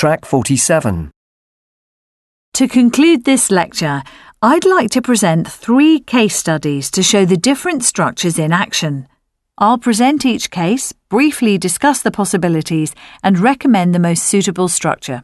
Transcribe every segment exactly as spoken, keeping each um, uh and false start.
Track forty-seven. To conclude this lecture, I'd like to present three case studies to show the different structures in action. I'll present each case, briefly discuss the possibilities, and recommend the most suitable structure.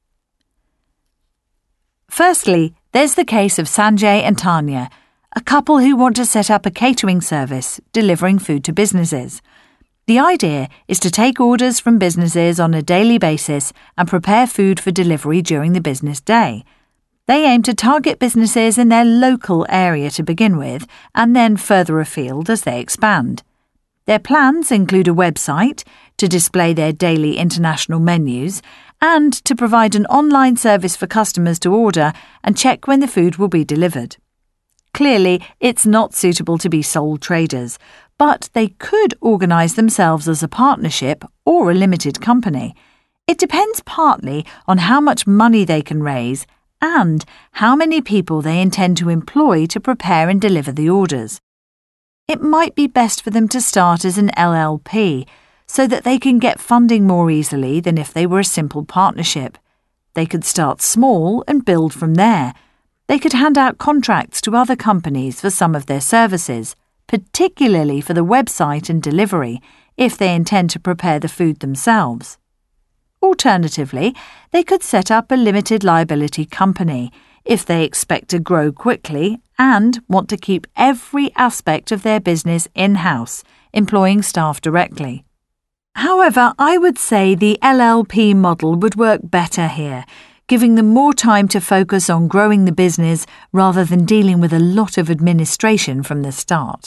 Firstly, there's the case of Sanjay and Tanya, a couple who want to set up a catering service, delivering food to businesses. The idea is to take orders from businesses on a daily basis and prepare food for delivery during the business day. They aim to target businesses in their local area to begin with, and then further afield as they expand. Their plans include a website to display their daily international menus and to provide an online service for customers to order and check when the food will be delivered. Clearly, it's not suitable to be sole traders, but they could organise themselves as a partnership or a limited company. It depends partly on how much money they can raise and how many people they intend to employ to prepare and deliver the orders. It might be best for them to start as an L L P so that they can get funding more easily than if they were a simple partnership. They could start small and build from there. They could hand out contracts to other companies for some of their services, particularly for the website and delivery, if they intend to prepare the food themselves. Alternatively, they could set up a limited liability company if they expect to grow quickly and want to keep every aspect of their business in-house, employing staff directly. However, I would say the L L P model would work better here, giving them more time to focus on growing the business rather than dealing with a lot of administration from the start.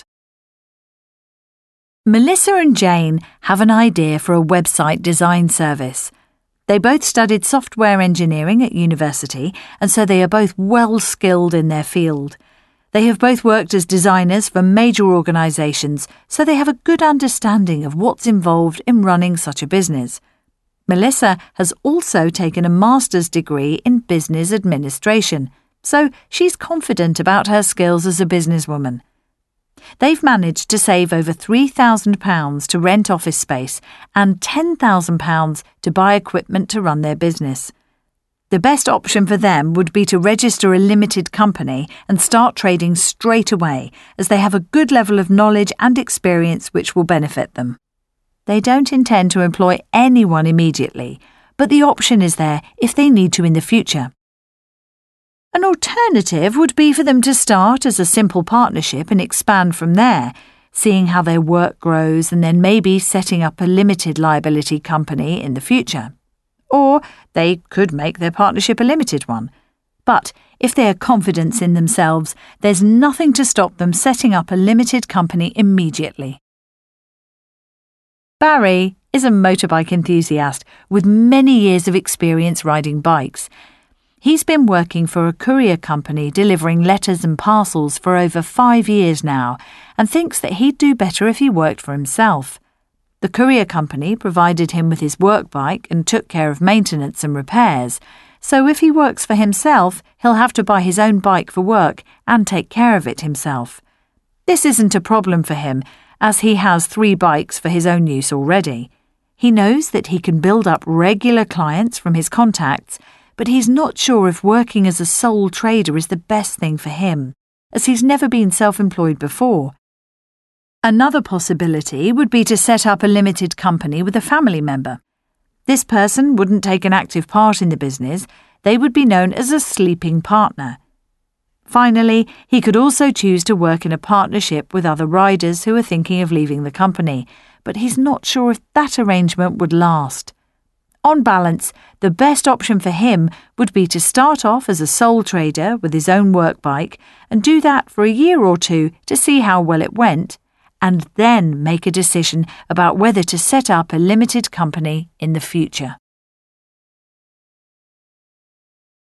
Melissa and Jane have an idea for a website design service. They both studied software engineering at university, and so they are both well skilled in their field. They have both worked as designers for major organisations, so they have a good understanding of what's involved in running such a business. Melissa has also taken a master's degree in business administration, so she's confident about her skills as a businesswoman. They've managed to save over three thousand pounds to rent office space and ten thousand pounds to buy equipment to run their business. The best option for them would be to register a limited company and start trading straight away, as they have a good level of knowledge and experience which will benefit them. They don't intend to employ anyone immediately, but the option is there if they need to in the future. An alternative would be for them to start as a simple partnership and expand from there, seeing how their work grows and then maybe setting up a limited liability company in the future. Or they could make their partnership a limited one. But if they are confident in themselves, there's nothing to stop them setting up a limited company immediately. Barry is a motorbike enthusiast with many years of experience riding bikes. He's been working for a courier company delivering letters and parcels for over five years now and thinks that he'd do better if he worked for himself. The courier company provided him with his work bike and took care of maintenance and repairs, so if he works for himself, he'll have to buy his own bike for work and take care of it himself. This isn't a problem for him, as he has three bikes for his own use already. He knows that he can build up regular clients from his contacts, but he's not sure if working as a sole trader is the best thing for him, as he's never been self-employed before. Another possibility would be to set up a limited company with a family member. This person wouldn't take an active part in the business. They would be known as a sleeping partner. Finally, he could also choose to work in a partnership with other riders who are thinking of leaving the company, but he's not sure if that arrangement would last. On balance, the best option for him would be to start off as a sole trader with his own work bike and do that for a year or two to see how well it went, and then make a decision about whether to set up a limited company in the future.